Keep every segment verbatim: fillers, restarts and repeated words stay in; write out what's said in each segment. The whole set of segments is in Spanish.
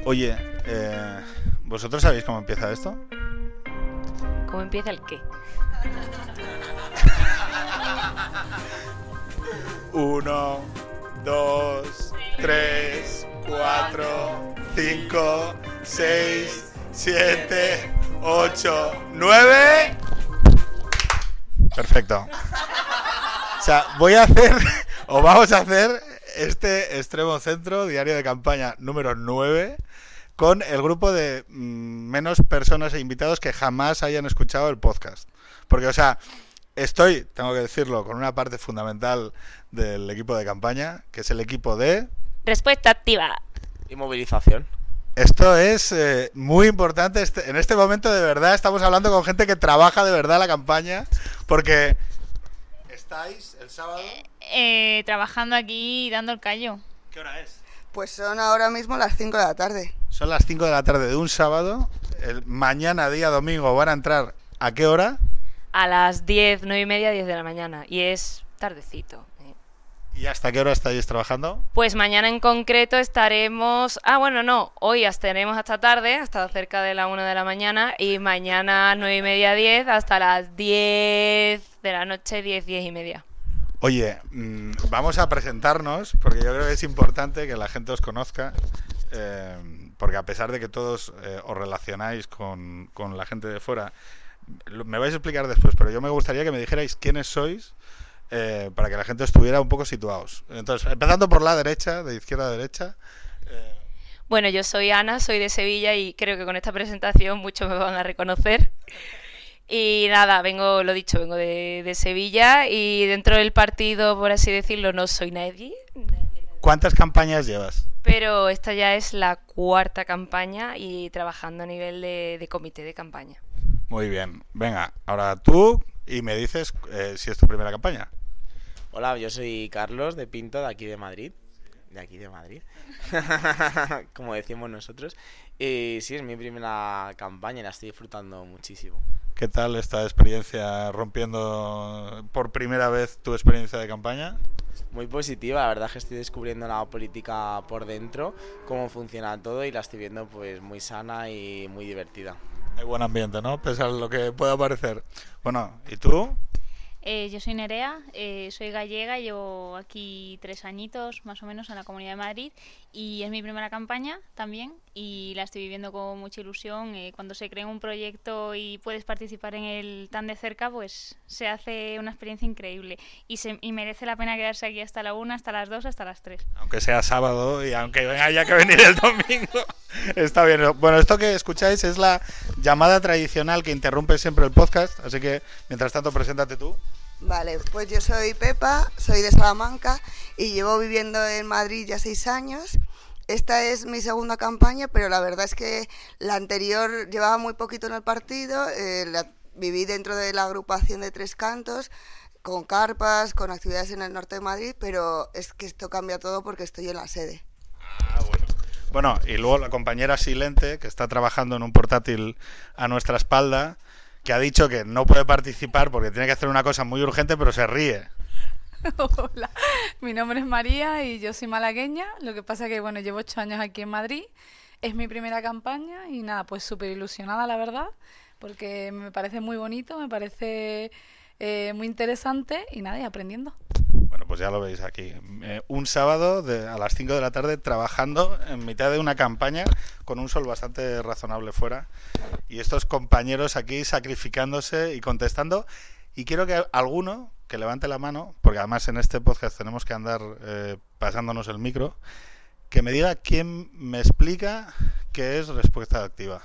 Oye, eh, ¿vosotros sabéis cómo empieza esto? ¿Cómo empieza el qué? Uno, dos, tres, cuatro, cinco, seis, siete, ocho, nueve. Perfecto. O sea, voy a hacer, o vamos a hacer este Extremo Centro, diario de campaña número nueve, con el grupo de mmm, menos personas e invitados que jamás hayan escuchado el podcast. Porque, o sea, estoy, tengo que decirlo, con una parte fundamental del equipo de campaña, que es el equipo de... Respuesta activa. Y movilización. Esto es eh, muy importante. Este, en este momento, de verdad, estamos hablando con gente que trabaja de verdad la campaña, porque estáis el sábado... Eh, eh, trabajando aquí y dando el callo. ¿Qué hora es? Pues son ahora mismo las cinco de la tarde. Son las cinco de la tarde de un sábado. El mañana, día domingo, van a entrar ¿a qué hora? A las diez, nueve y media, diez de la mañana. Y es tardecito. ¿eh? ¿Y hasta qué hora estáis trabajando? Pues mañana en concreto estaremos... Ah, bueno, no. Hoy estaremos hasta tarde, hasta cerca de la una de la mañana. Y mañana nueve y media, diez, hasta las diez de la noche, diez, diez y media. Oye, mmm, vamos a presentarnos, porque yo creo que es importante que la gente os conozca. Eh, porque a pesar de que todos eh, os relacionáis con, con la gente de fuera, me vais a explicar después, pero yo me gustaría que me dijerais quiénes sois, eh, para que la gente estuviera un poco situados. Entonces, empezando por la derecha, de izquierda a derecha. Eh... Bueno, yo soy Ana, soy de Sevilla y creo que con esta presentación muchos me van a reconocer. Y nada, vengo, lo dicho, vengo de, de Sevilla y dentro del partido, por así decirlo, no soy nadie. ¿Cuántas campañas llevas? Pero esta ya es la cuarta campaña y trabajando a nivel de, de comité de campaña. Muy bien. Venga, ahora tú y me dices eh, si es tu primera campaña. Hola, yo soy Carlos de Pinto, de aquí de Madrid. De aquí de Madrid. Como decimos nosotros. Y sí, es mi primera campaña y la estoy disfrutando muchísimo. ¿Qué tal esta experiencia rompiendo por primera vez tu experiencia de campaña? Muy positiva, la verdad es que estoy descubriendo la política por dentro, cómo funciona todo y la estoy viendo pues muy sana y muy divertida. Hay buen ambiente, ¿no? Pese a lo que pueda parecer. Bueno, ¿y tú? Eh, yo soy Nerea, eh, soy gallega, llevo aquí tres añitos más o menos en la Comunidad de Madrid y es mi primera campaña también y la estoy viviendo con mucha ilusión. Eh, cuando se crea un proyecto y puedes participar en él tan de cerca, pues se hace una experiencia increíble y, se, y merece la pena quedarse aquí hasta la una, hasta las dos, hasta las tres. Aunque sea sábado y aunque haya que venir el domingo, está bien. Bueno, esto que escucháis es la llamada tradicional que interrumpe siempre el podcast, así que mientras tanto preséntate tú. Vale, pues yo soy Pepa, soy de Salamanca y llevo viviendo en Madrid ya seis años. Esta es mi segunda campaña, pero la verdad es que la anterior llevaba muy poquito en el partido, eh, la, viví dentro de la agrupación de Tres Cantos, con carpas, con actividades en el norte de Madrid, pero es que esto cambia todo porque estoy en la sede. Ah, bueno. Bueno, y luego la compañera Silente, que está trabajando en un portátil a nuestra espalda, que ha dicho que no puede participar porque tiene que hacer una cosa muy urgente, pero se ríe. Hola, mi nombre es María y yo soy malagueña. Lo que pasa que, bueno, llevo ocho años aquí en Madrid. Es mi primera campaña y nada, pues súper ilusionada, la verdad, porque me parece muy bonito, me parece eh, muy interesante y nada, y aprendiendo. Bueno, pues ya lo veis aquí. Eh, un sábado de, a las cinco de la tarde trabajando en mitad de una campaña con un sol bastante razonable fuera. Y estos compañeros aquí sacrificándose y contestando. Y quiero que alguno que levante la mano, porque además en este podcast tenemos que andar eh, pasándonos el micro, que me diga quién me explica qué es respuesta activa.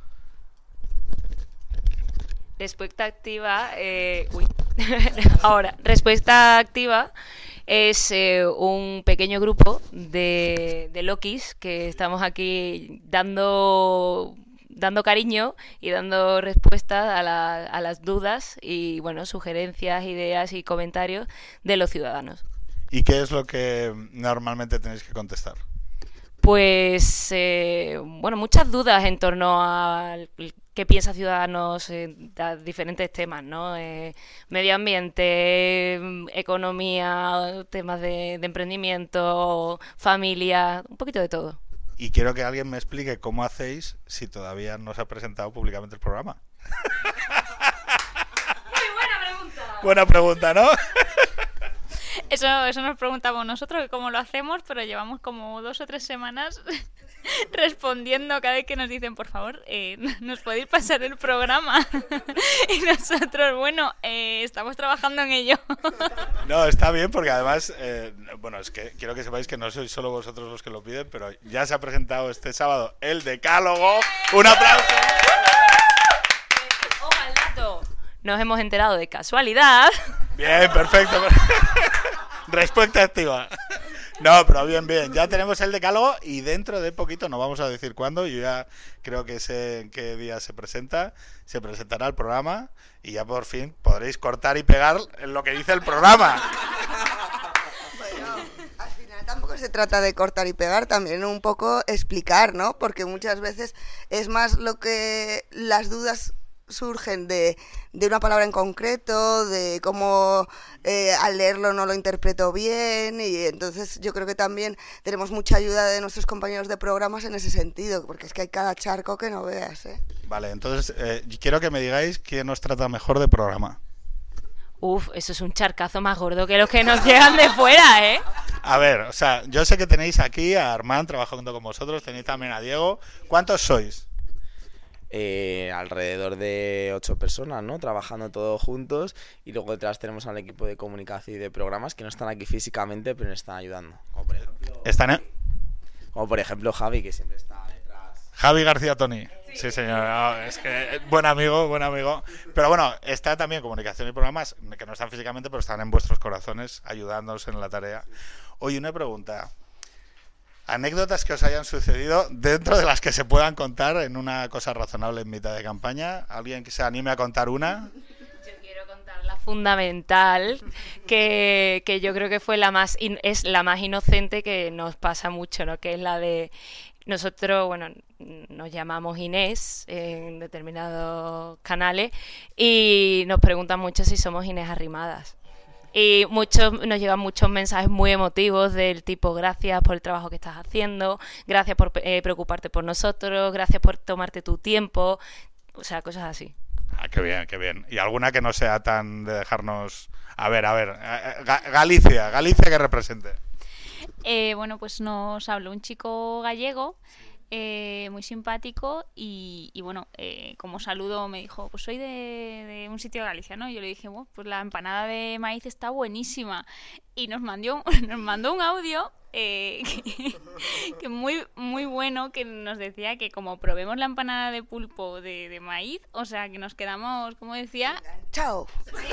Respuesta activa, eh, uy, ahora, respuesta activa es eh, un pequeño grupo de, de Lokis que estamos aquí dando, dando cariño y dando respuestas a, la, a las dudas y, bueno, sugerencias, ideas y comentarios de los ciudadanos. ¿Y qué es lo que normalmente tenéis que contestar? Pues, eh, bueno, muchas dudas en torno a qué piensa Ciudadanos en diferentes temas, ¿no? Eh, medio ambiente, economía, temas de, de emprendimiento, familia, un poquito de todo. y quiero que alguien me explique cómo hacéis si todavía no se ha presentado públicamente el programa. Muy buena pregunta. Buena pregunta, ¿no? Eso, eso nos preguntamos nosotros, que cómo lo hacemos, pero llevamos como dos o tres semanas respondiendo cada vez que nos dicen, por favor, eh, ¿nos podéis pasar el programa? Y nosotros, bueno, eh, estamos trabajando en ello. No, está bien porque además, eh, bueno, es que quiero que sepáis que no sois solo vosotros los que lo piden, pero ya se ha presentado este sábado el Decálogo. ¡Un aplauso! Ojo al dato. Nos hemos enterado de casualidad. Bien, perfecto. Respuesta activa. No, pero bien, bien. Ya tenemos el decálogo y dentro de poquito, no vamos a decir cuándo, yo ya creo que sé en qué día se presenta, se presentará el programa y ya por fin podréis cortar y pegar en lo que dice el programa. Bueno, al final tampoco se trata de cortar y pegar, también un poco explicar, ¿no? Porque muchas veces es más lo que las dudas surgen de, de una palabra en concreto, de cómo eh, al leerlo no lo interpreto bien, y entonces yo creo que también tenemos mucha ayuda de nuestros compañeros de programas en ese sentido, porque es que hay cada charco que no veas, ¿eh? Vale, entonces eh, quiero que me digáis quién nos trata mejor de programa. Uf, eso es un charcazo más gordo que los que nos llegan de fuera, ¿eh? A ver, o sea, yo sé que tenéis aquí a Armand trabajando con vosotros, tenéis también a Diego. ¿Cuántos sois? Eh, alrededor de ocho personas, ¿no? Trabajando todos juntos, y luego detrás tenemos al equipo de comunicación y de programas que no están aquí físicamente, pero nos están ayudando. Como por ejemplo, ¿Están en... como por ejemplo Javi, que siempre está detrás. Javi García Toni. Sí, señor. No, es que buen amigo, buen amigo. Pero bueno, está también comunicación y programas que no están físicamente, pero están en vuestros corazones ayudándoos en la tarea. Oye, una pregunta. Anécdotas que os hayan sucedido dentro de las que se puedan contar en una cosa razonable en mitad de campaña. ¿Alguien que se anime a contar una? Yo quiero contar la fundamental, que, que yo creo que fue la más in, es la más inocente que nos pasa mucho, ¿no? Que es la de nosotros, bueno, nos llamamos Inés en determinados canales y nos preguntan mucho si somos Inés Arrimadas. Y muchos nos llegan muchos mensajes muy emotivos del tipo gracias por el trabajo que estás haciendo, gracias por eh, preocuparte por nosotros, gracias por tomarte tu tiempo, o sea, cosas así. Ah, qué bien, qué bien. ¿Y alguna que no sea tan de dejarnos... A ver, a ver, Galicia, Galicia que represente. Eh, bueno, pues nos habló un chico gallego, eh, muy simpático, y, y bueno, eh, como saludo me dijo, pues soy de, de un sitio de Galicia, ¿no? Y yo le dije, bueno, pues la empanada de maíz está buenísima, y nos mandó, nos mandó un audio eh, que, que muy, muy bueno, que nos decía que como probemos la empanada de pulpo de, de maíz, o sea, que nos quedamos, como decía... ¡Chao!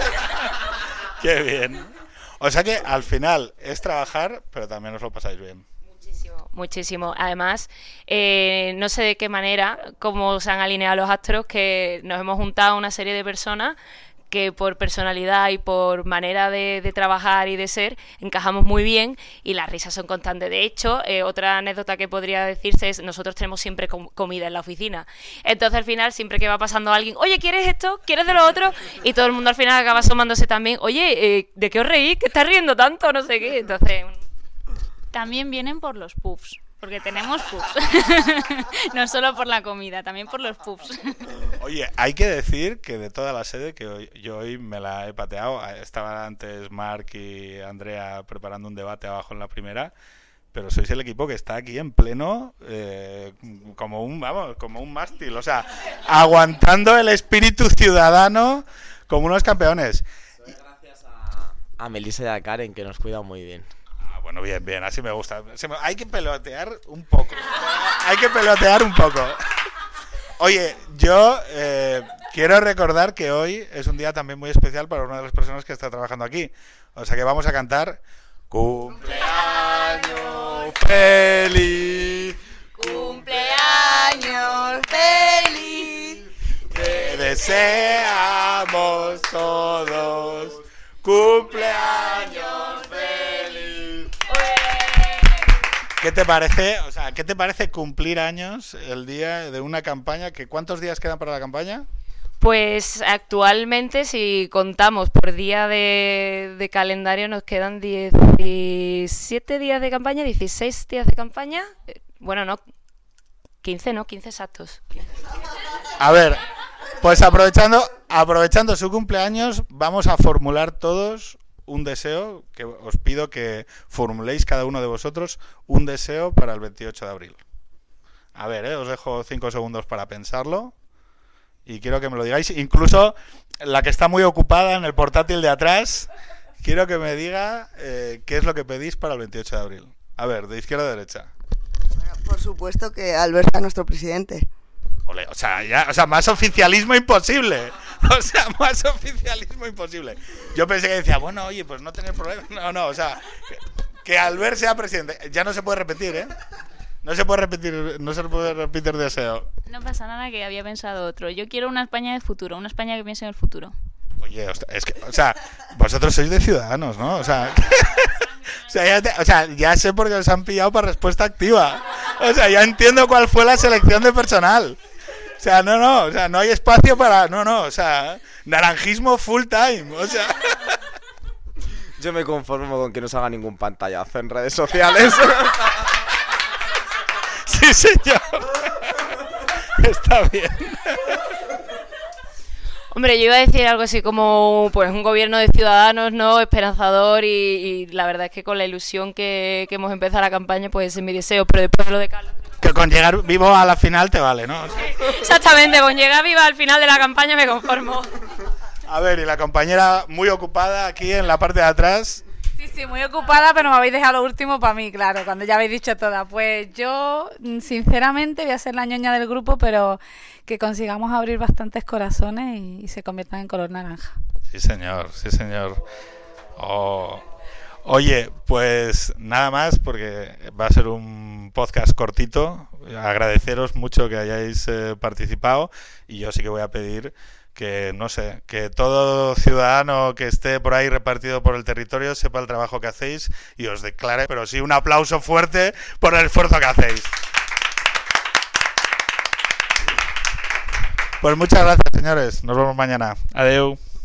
¡Qué bien! O sea que al final es trabajar, pero también os lo pasáis bien. Muchísimo, muchísimo. Además, eh, no sé de qué manera, cómo se han alineado los astros, que nos hemos juntado una serie de personas que por personalidad y por manera de, de trabajar y de ser encajamos muy bien y las risas son constantes. De hecho, eh, otra anécdota que podría decirse es nosotros tenemos siempre com- comida en la oficina. Entonces al final siempre que va pasando alguien, oye, ¿quieres esto? ¿Quieres de lo otro? Y todo el mundo al final acaba asomándose también, oye, eh, ¿de qué os reís? ¿Qué estás riendo tanto? No sé qué. Entonces... También vienen por los pubs, porque tenemos pubs. No solo por la comida, también por los pubs. Oye, hay que decir que de toda la sede, que hoy, yo hoy me la he pateado, estaban antes Marc y Andrea preparando un debate abajo en la primera, pero sois el equipo que está aquí en pleno, eh, como un, vamos, como un mástil, o sea, aguantando el espíritu ciudadano como unos campeones. Gracias a, a Melissa y a Karen, que nos cuidan muy bien. Bueno, bien, bien, así me gusta. Hay que pelotear un poco. Hay que pelotear un poco. Oye, yo eh, quiero recordar que hoy es un día también muy especial para una de las personas que está trabajando aquí. O sea que vamos a cantar ¡Cumpleaños feliz! ¡Cumpleaños feliz! Te deseamos todos ¡cumpleaños feliz! ¿Qué te parece, o sea, qué te parece cumplir años el día de una campaña? Que ¿cuántos días quedan para la campaña? Pues actualmente, si contamos por día de, de calendario, nos quedan diecisiete días de campaña, dieciséis días de campaña. Bueno, no, quince, ¿no? quince exactos. A ver, pues aprovechando, aprovechando su cumpleaños, vamos a formular todos un deseo, que os pido que formuléis cada uno de vosotros un deseo para el veintiocho de abril. A ver, eh, os dejo cinco segundos para pensarlo y quiero que me lo digáis. Incluso la que está muy ocupada en el portátil de atrás, quiero que me diga eh, qué es lo que pedís para el veintiocho de abril. A ver, de izquierda a derecha. Bueno, por supuesto que Albert sea nuestro presidente. Ole, o sea, ya, o sea, más oficialismo imposible. O sea, más oficialismo imposible. Yo pensé que decía, bueno, oye, pues no tener problema. No, no, o sea, que, que Albert sea presidente. Ya no se puede repetir, ¿eh? No se puede repetir, no se puede repetir deseo. No pasa nada, que había pensado otro. Yo quiero una España de futuro, una España que piense en el futuro. Oye, es que, o sea, vosotros sois de Ciudadanos, ¿no? O sea, o sea, ya te, o sea, ya sé por qué os han pillado para respuesta activa. O sea, ya entiendo cuál fue la selección de personal. O sea, no, no, o sea, no hay espacio para... No, no, o sea, naranjismo full time, o sea... Yo me conformo con que no se haga ningún pantallazo en redes sociales. Sí, señor. Está bien. Hombre, yo iba a decir algo así como pues un gobierno de ciudadanos, ¿no? Esperanzador y, y la verdad es que con la ilusión que, que hemos empezado la campaña, pues ese es mi deseo, pero después de lo de Carlos... Que con llegar vivo a la final te vale, ¿no? Exactamente, con llegar viva al final de la campaña me conformo. A ver, y la compañera muy ocupada aquí en la parte de atrás. Sí, sí, muy ocupada, pero me habéis dejado lo último para mí, claro, cuando ya habéis dicho todas. Pues yo, sinceramente, voy a ser la ñoña del grupo, pero que consigamos abrir bastantes corazones y, y se conviertan en color naranja. Sí, señor, sí, señor. Oh. Oye, pues nada más, porque va a ser un podcast cortito. Agradeceros mucho que hayáis eh, participado y yo sí que voy a pedir que, no sé, que todo ciudadano que esté por ahí repartido por el territorio sepa el trabajo que hacéis y os declare, pero sí un aplauso fuerte por el esfuerzo que hacéis. Pues muchas gracias, señores. Nos vemos mañana. Adeu.